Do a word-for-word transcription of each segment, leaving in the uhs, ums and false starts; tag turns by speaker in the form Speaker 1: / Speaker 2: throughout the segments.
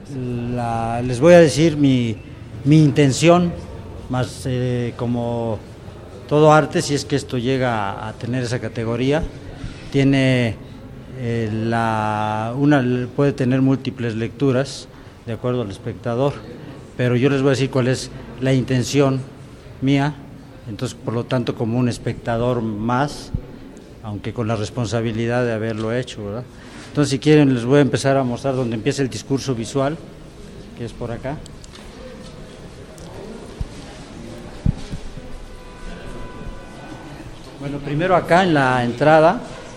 Speaker 1: la, les voy a decir mi, mi intención, más eh, como todo arte, si es que esto llega a, a tener esa categoría, tiene eh, la, una puede tener múltiples lecturas de acuerdo al espectador, pero yo les voy a decir cuál es la intención mía, entonces por lo tanto como un espectador más, aunque con la responsabilidad de haberlo hecho, ¿verdad? Entonces, si quieren, les voy a empezar a mostrar donde empieza el discurso visual, que es por acá. Bueno, primero acá en la entrada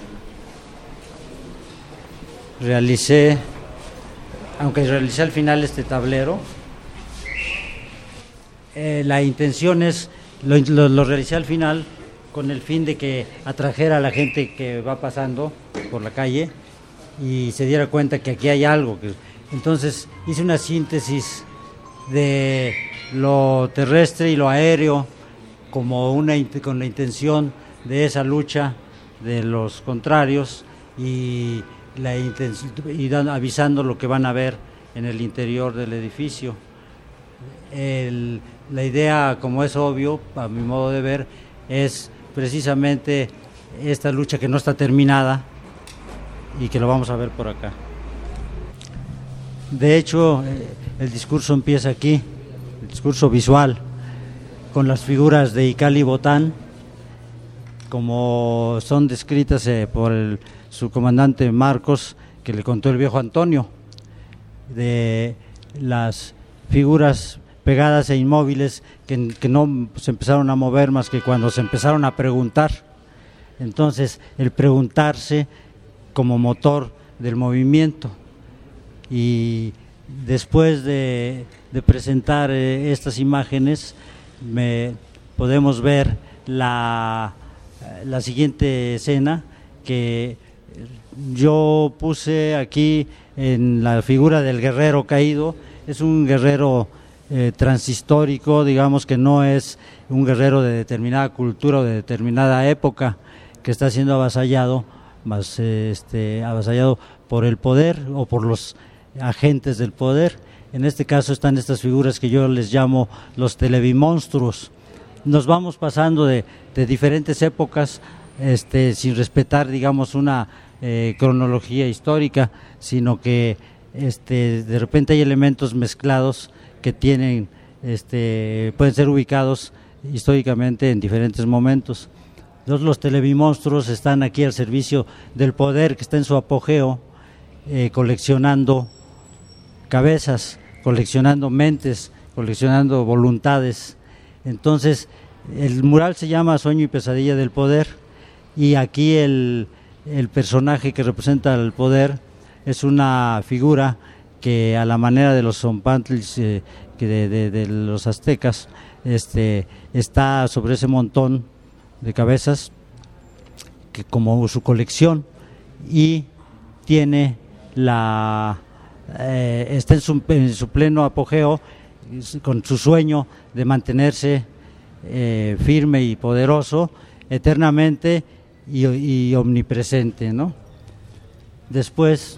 Speaker 1: realicé, aunque realicé al final este tablero, eh, la intención es, lo, lo, lo realicé al final con el fin de que atrajera a la gente que va pasando por la calle y se diera cuenta que aquí hay algo. Que, entonces hice una síntesis de lo terrestre y lo aéreo como una con la intención de esa lucha de los contrarios y, la y dan, avisando lo que van a ver en el interior del edificio. El, la idea, como es obvio, a mi modo de ver, es precisamente esta lucha que no está terminada y que lo vamos a ver por acá. De hecho, el discurso empieza aquí, el discurso visual, con las figuras de Ikali Botán, como son descritas eh, por el, su comandante Marcos, que le contó el viejo Antonio, de las figuras pegadas e inmóviles que, que no se empezaron a mover más que cuando se empezaron a preguntar. Entonces, el preguntarse como motor del movimiento. Y después de, de presentar eh, estas imágenes, me, podemos ver la, la siguiente escena que yo puse aquí en la figura del guerrero caído. Es un guerrero eh, transhistórico, digamos que no es un guerrero de determinada cultura o de determinada época que está siendo avasallado, más este, avasallado por el poder o por los agentes del poder. En este caso están estas figuras que yo les llamo los televimonstruos. Nos vamos pasando de, de diferentes épocas este, sin respetar, digamos, una eh, cronología histórica, sino que este, de repente hay elementos mezclados que tienen, este, pueden ser ubicados históricamente en diferentes momentos. Entonces, los televimonstruos están aquí al servicio del poder que está en su apogeo, eh, coleccionando cabezas, coleccionando mentes, coleccionando voluntades. Entonces, el mural se llama Sueño y Pesadilla del Poder, y aquí el, el personaje que representa el poder es una figura que, a la manera de los zompantlis eh, que de, de, de los aztecas, este, está sobre ese montón de cabezas que como su colección, y tiene la eh, está en su, en su pleno apogeo con su sueño de mantenerse eh, firme y poderoso eternamente y, y omnipresente, ¿no? Después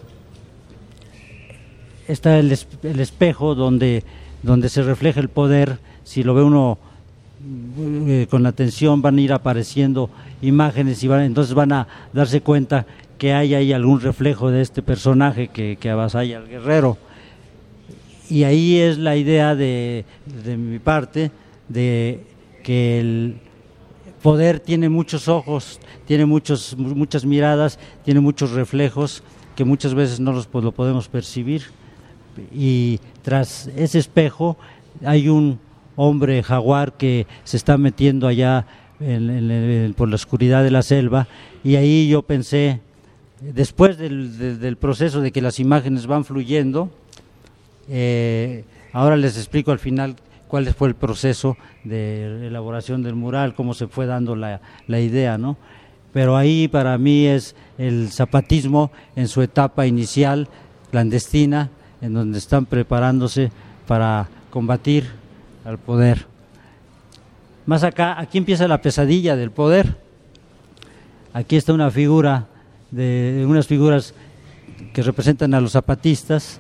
Speaker 1: está el, el espejo donde, donde se refleja el poder. Si lo ve uno eh, con atención, van a ir apareciendo imágenes y van, entonces van a darse cuenta que hay ahí algún reflejo de este personaje que, que avasalla al guerrero. Y ahí es la idea de, de mi parte, de que el poder tiene muchos ojos, tiene muchos, muchas miradas, tiene muchos reflejos que muchas veces no los pues, lo podemos percibir. Y tras ese espejo hay un hombre jaguar que se está metiendo allá en, en, en, por la oscuridad de la selva, y ahí yo pensé, después del, del, del proceso de que las imágenes van fluyendo, eh, ahora les explico al final cuál fue el proceso de elaboración del mural, cómo se fue dando la, la idea, ¿no? Pero ahí para mí es el zapatismo en su etapa inicial, clandestina, en donde están preparándose para combatir al poder. Más acá, aquí empieza la pesadilla del poder. Aquí está una figura, de unas figuras que representan a los zapatistas,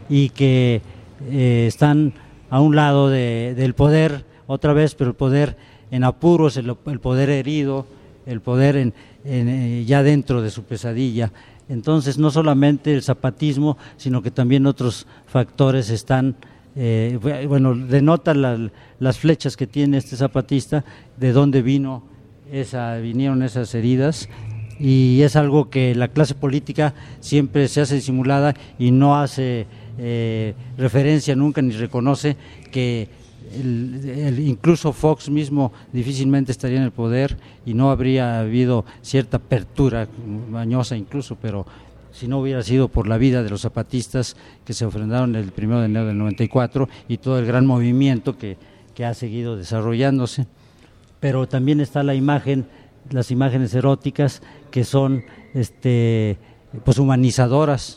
Speaker 1: y que eh, están a un lado de, del poder, otra vez, pero el poder en apuros, el, el poder herido, el poder en, en, eh, ya dentro de su pesadilla. Entonces, no solamente el zapatismo, sino que también otros factores están, eh, bueno, denotan la, las flechas que tiene este zapatista, de dónde vino esa, vinieron esas heridas, y es algo que la clase política siempre se hace disimulada y no hace eh, referencia nunca ni reconoce que El, el, incluso Fox mismo difícilmente estaría en el poder y no habría habido cierta apertura mañosa incluso, pero si no hubiera sido por la vida de los zapatistas que se ofrendaron el primero de enero del noventa y cuatro y todo el gran movimiento que, que ha seguido desarrollándose. Pero también está la imagen, las imágenes eróticas que son este, pues humanizadoras,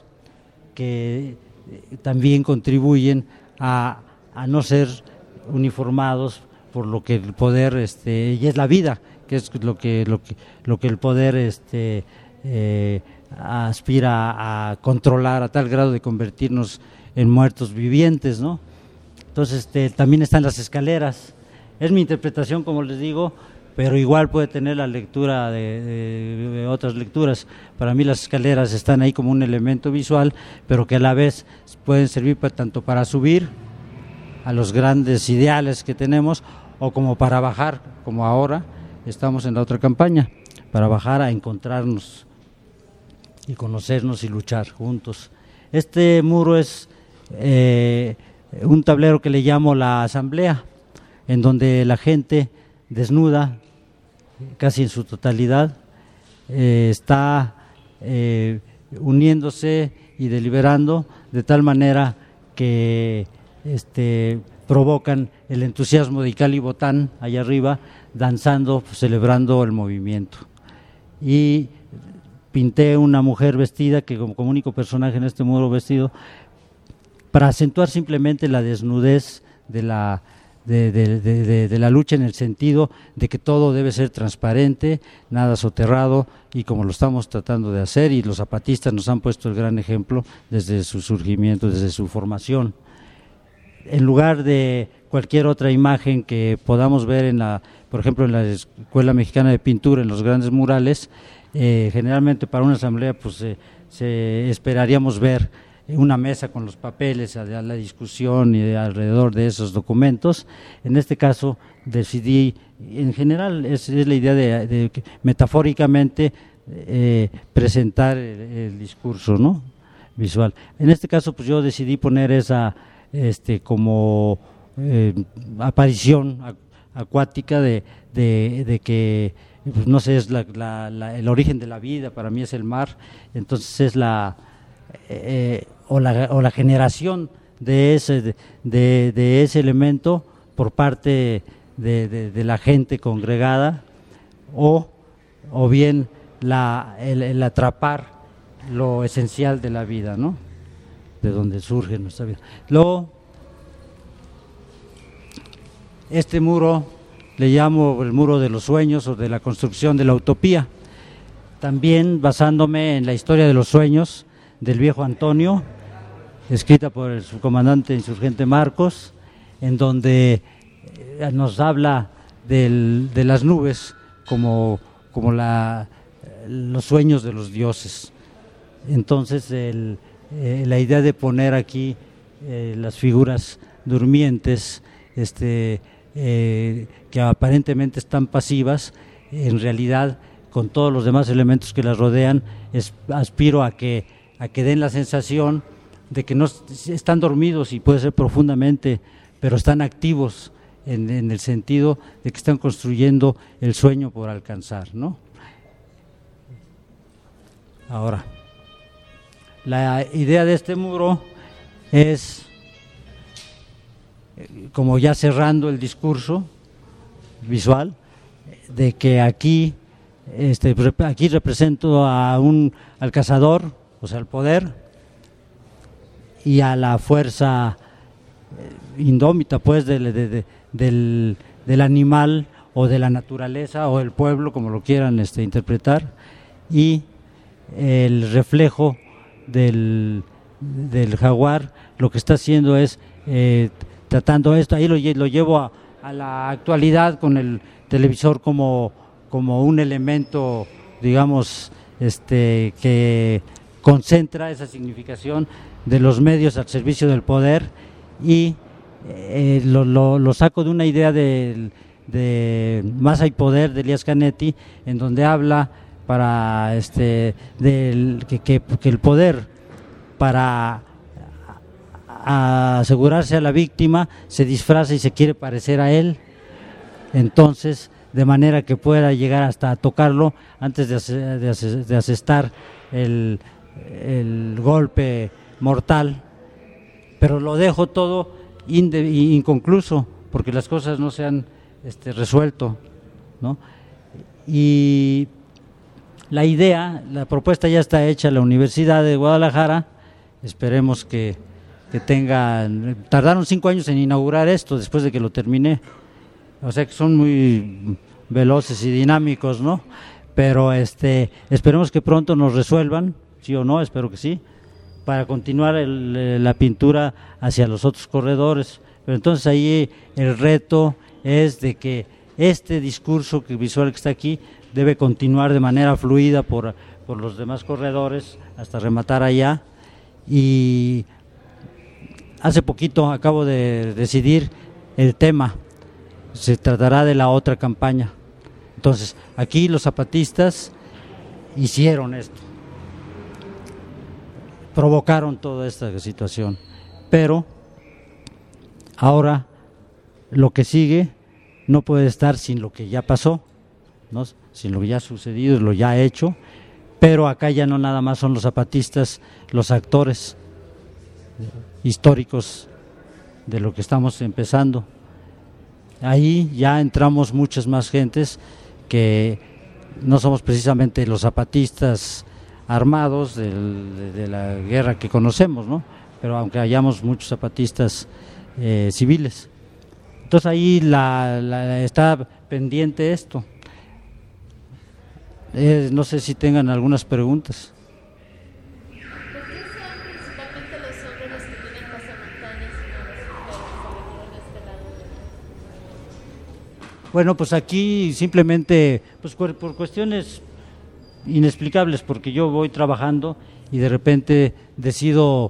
Speaker 1: que también contribuyen a, a no ser uniformados por lo que el poder este y es la vida, que es lo que lo que lo que el poder este eh, aspira a controlar a tal grado de convertirnos en muertos vivientes, ¿no? Entonces este también están las escaleras. Es mi interpretación, como les digo, pero igual puede tener la lectura de, de, de otras lecturas. Para mí las escaleras están ahí como un elemento visual, pero que a la vez pueden servir para, tanto para subir a los grandes ideales que tenemos, o como para bajar, como ahora estamos en la otra campaña, para bajar a encontrarnos y conocernos y luchar juntos. Este muro es eh, un tablero que le llamo la asamblea, en donde la gente desnuda, casi en su totalidad, eh, está eh, uniéndose y deliberando de tal manera que Este, provocan el entusiasmo de Icali Botán allá arriba, danzando, celebrando el movimiento. Y pinté una mujer vestida, que como, como único personaje en este muro vestido, para acentuar simplemente la desnudez de la, de, de, de, de, de la lucha, en el sentido de que todo debe ser transparente, nada soterrado, y como lo estamos tratando de hacer, y los zapatistas nos han puesto el gran ejemplo desde su surgimiento, desde su formación. En lugar de cualquier otra imagen que podamos ver en la, por ejemplo, en la Escuela Mexicana de Pintura, en los grandes murales, eh, generalmente para una asamblea pues eh, se esperaríamos ver una mesa con los papeles a, a la discusión y de, alrededor de esos documentos. En este caso decidí, en general es, es la idea de, de metafóricamente eh, presentar el, el discurso, ¿no?, visual. En este caso pues yo decidí poner esa este como eh, aparición acuática de, de, de que pues, no sé, es la, la, la, el origen de la vida, para mí es el mar, entonces es la eh, o la o la generación de ese de, de, de ese elemento por parte de, de, de la gente congregada, o o bien la el, el atrapar lo esencial de la vida, ¿no?, de donde surge nuestra vida. Luego, este muro le llamo el muro de los sueños o de la construcción de la utopía, también basándome en la historia de los sueños del viejo Antonio, escrita por el subcomandante insurgente Marcos, en donde nos habla del, de las nubes como, como la, los sueños de los dioses. Entonces el Eh, la idea de poner aquí eh, las figuras durmientes, este, eh, que aparentemente están pasivas, en realidad con todos los demás elementos que las rodean, es, aspiro a que, a que den la sensación de que no están dormidos, y puede ser profundamente, pero están activos en, en el sentido de que están construyendo el sueño por alcanzar, ¿no? Ahora, la idea de este muro es, como ya cerrando el discurso visual, de que aquí, este, aquí represento a un, al cazador, o sea, al poder, y a la fuerza indómita, pues, de, de, de, del, del animal o de la naturaleza o el pueblo, como lo quieran este, interpretar, y el reflejo del, del jaguar, lo que está haciendo es eh, tratando esto, ahí lo, lo llevo a, a la actualidad con el televisor como, como un elemento, digamos, este, que concentra esa significación de los medios al servicio del poder, y eh, lo, lo, lo saco de una idea de, de Masa y Poder de Elías Canetti, en donde habla para este del, que, que, que el poder, para a asegurarse a la víctima, se disfraza y se quiere parecer a él, entonces de manera que pueda llegar hasta tocarlo antes de, hacer, de, hacer, de asestar el, el golpe mortal, pero lo dejo todo inde, inconcluso porque las cosas no se han este, resuelto, ¿no? Y la idea, la propuesta ya está hecha en la Universidad de Guadalajara, esperemos que, que tenga, tardaron cinco años en inaugurar esto después de que lo terminé, o sea que son muy veloces y dinámicos, ¿no? Pero este, esperemos que pronto nos resuelvan, sí o no, espero que sí, para continuar el, la pintura hacia los otros corredores. Pero entonces ahí el reto es de que este discurso que visual que está aquí debe continuar de manera fluida por, por los demás corredores hasta rematar allá. Y hace poquito acabo de decidir el tema, se tratará de la otra campaña. Entonces aquí los zapatistas hicieron esto, provocaron toda esta situación, pero ahora lo que sigue no puede estar sin lo que ya pasó, ¿no? Sin lo que ya ha sucedido, lo ya hecho, pero acá ya no nada más son los zapatistas los actores históricos de lo que estamos empezando. Ahí ya entramos muchas más gentes que no somos precisamente los zapatistas armados del, de, de la guerra que conocemos, ¿no? Pero aunque hayamos muchos zapatistas eh, civiles. Entonces ahí la, la, está pendiente esto. Eh, no sé si tengan algunas preguntas.
Speaker 2: ¿Por qué son principalmente los hombres los que tienen pasamontañas y no las mujeres, sobre todo en este lado?
Speaker 1: Bueno, pues aquí simplemente pues por cuestiones inexplicables, porque yo voy trabajando y de repente decido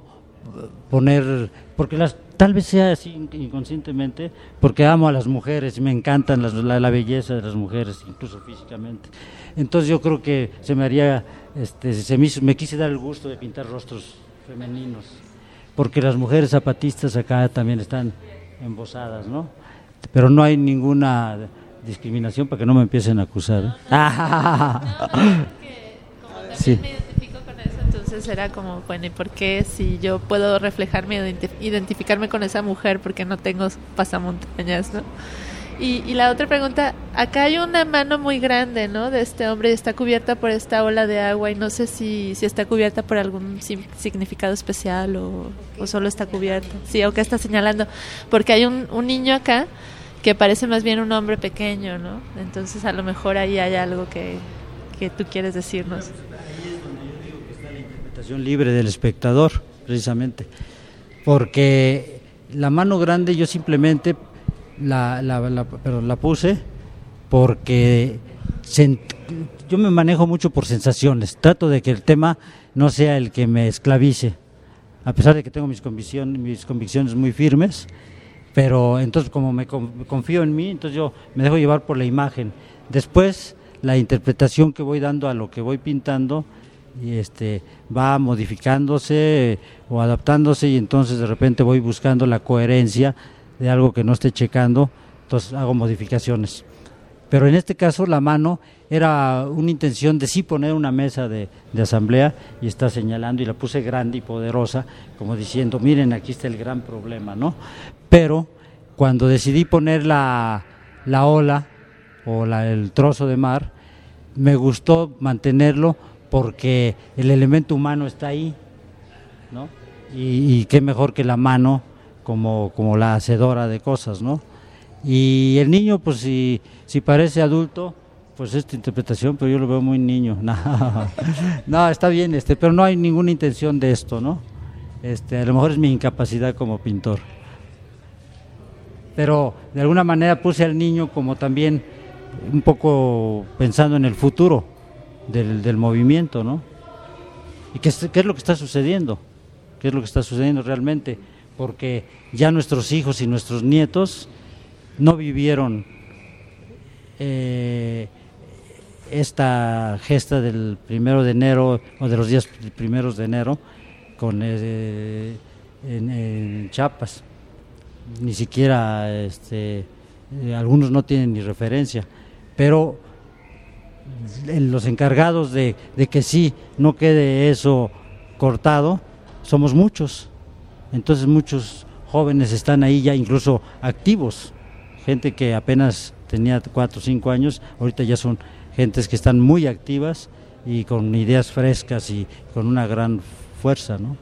Speaker 1: poner, porque las tal vez sea así inconscientemente, porque amo a las mujeres y me encantan las, la, la belleza de las mujeres, incluso físicamente. Entonces yo creo que se me haría, este, se me, hizo, me quise dar el gusto de pintar rostros femeninos, porque las mujeres zapatistas acá también están embosadas, ¿no? Pero no hay ninguna discriminación para que no me empiecen a acusar, ¿eh?
Speaker 2: No, no, no, no, porque como también sí. Me identifico con eso, entonces era como, bueno, ¿y por qué si yo puedo reflejarme, identificarme con esa mujer, porque no tengo pasamontañas, ¿no? Y, y la otra pregunta, acá hay una mano muy grande, ¿no?, de este hombre, y está cubierta por esta ola de agua, y no sé si, si está cubierta por algún significado especial o, o solo está cubierta, sí, o qué está señalando, porque hay un, un niño acá que parece más bien un hombre pequeño, ¿no? Entonces a lo mejor ahí hay algo que, que tú quieres decirnos.
Speaker 1: Ahí es donde yo digo que está la interpretación libre del espectador, precisamente, porque la mano grande yo simplemente la, la, la, pero la puse porque se, yo me manejo mucho por sensaciones, trato de que el tema no sea el que me esclavice, a pesar de que tengo mis convicciones, mis convicciones muy firmes. Pero entonces como me confío en mí, entonces yo me dejo llevar por la imagen. Después la interpretación que voy dando a lo que voy pintando y este va modificándose o adaptándose, y entonces de repente voy buscando la coherencia de algo que no esté checando, entonces hago modificaciones. Pero en este caso la mano era una intención de sí poner una mesa de, de asamblea, y está señalando, y la puse grande y poderosa, como diciendo, miren, aquí está el gran problema, ¿no? Pero cuando decidí poner la, la ola o la, el trozo de mar, me gustó mantenerlo porque el elemento humano está ahí, ¿no? Y, y qué mejor que la mano como, como la hacedora de cosas, ¿no? Y el niño, pues si, si parece adulto, pues esta interpretación, pero yo lo veo muy niño. No, no, está bien, este, pero no hay ninguna intención de esto, ¿no? Este, a lo mejor es mi incapacidad como pintor. Pero de alguna manera puse al niño como también un poco pensando en el futuro del, del movimiento, ¿no? ¿Y qué es, qué es lo que está sucediendo? ¿Qué es lo que está sucediendo realmente? Porque ya nuestros hijos y nuestros nietos no vivieron eh, esta gesta del primero de enero o de los días primeros de enero con eh, en, en Chiapas. Ni siquiera este, eh, algunos no tienen ni referencia, pero los encargados de, de que sí no quede eso cortado somos muchos. Entonces muchos jóvenes están ahí ya incluso activos, gente que apenas tenía cuatro o cinco años, ahorita ya son gentes que están muy activas y con ideas frescas y con una gran fuerza, ¿no?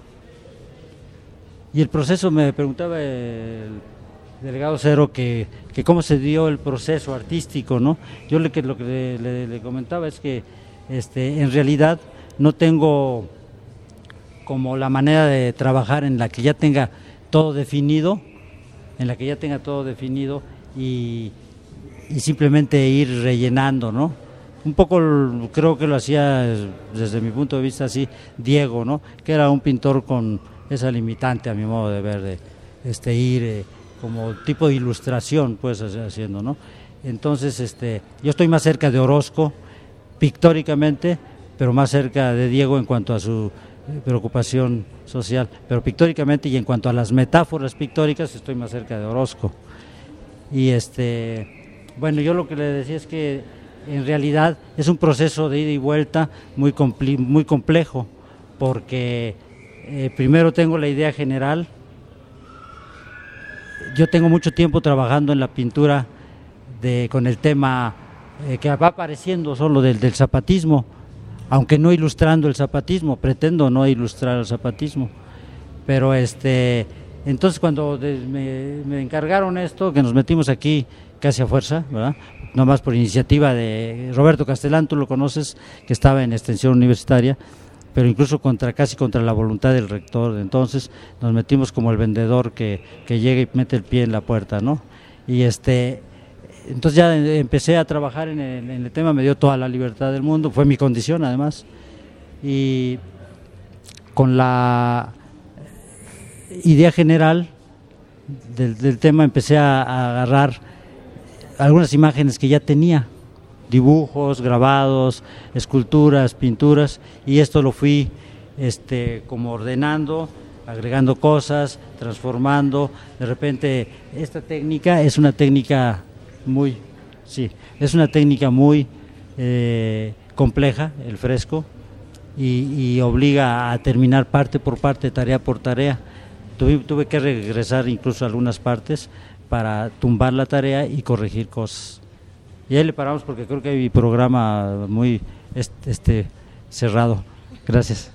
Speaker 1: Y el proceso, me preguntaba el delegado Cero que, que cómo se dio el proceso artístico, ¿no? Yo le, que, lo que le, le, le comentaba es que este, en realidad no tengo como la manera de trabajar en la que ya tenga todo definido, en la que ya tenga todo definido y, y simplemente ir rellenando, ¿no? Un poco creo que lo hacía desde mi punto de vista así Diego, ¿no? Que era un pintor con esa limitante a mi modo de ver, de este, ir eh, como tipo de ilustración, pues haciendo, ¿no? Entonces, este, yo estoy más cerca de Orozco, pictóricamente, pero más cerca de Diego en cuanto a su preocupación social, pero pictóricamente y en cuanto a las metáforas pictóricas estoy más cerca de Orozco. Y este, bueno, yo lo que le decía es que en realidad es un proceso de ida y vuelta muy, compli- muy complejo, porque eh, primero tengo la idea general. Yo tengo mucho tiempo trabajando en la pintura de, con el tema eh, que va apareciendo solo del, del zapatismo, aunque no ilustrando el zapatismo, pretendo no ilustrar el zapatismo, pero este, entonces cuando de, me, me encargaron esto, que nos metimos aquí casi a fuerza, ¿verdad? Nomás por iniciativa de Roberto Castellán, tú lo conoces, que estaba en extensión universitaria, pero incluso contra casi contra la voluntad del rector. Entonces nos metimos como el vendedor que, que llega y mete el pie en la puerta, ¿no? Y este, entonces ya empecé a trabajar en el, en el tema, me dio toda la libertad del mundo, fue mi condición además, y con la idea general del, del tema empecé a, a agarrar algunas imágenes que ya tenía, dibujos, grabados, esculturas, pinturas, y esto lo fui este, como ordenando, agregando cosas, transformando. De repente esta técnica es una técnica muy, sí, es una técnica muy eh, compleja, el fresco, y, y obliga a terminar parte por parte, tarea por tarea. Tuve, tuve que regresar incluso a algunas partes para tumbar la tarea y corregir cosas. Y ahí le paramos porque creo que hay programa muy este, este cerrado. Gracias.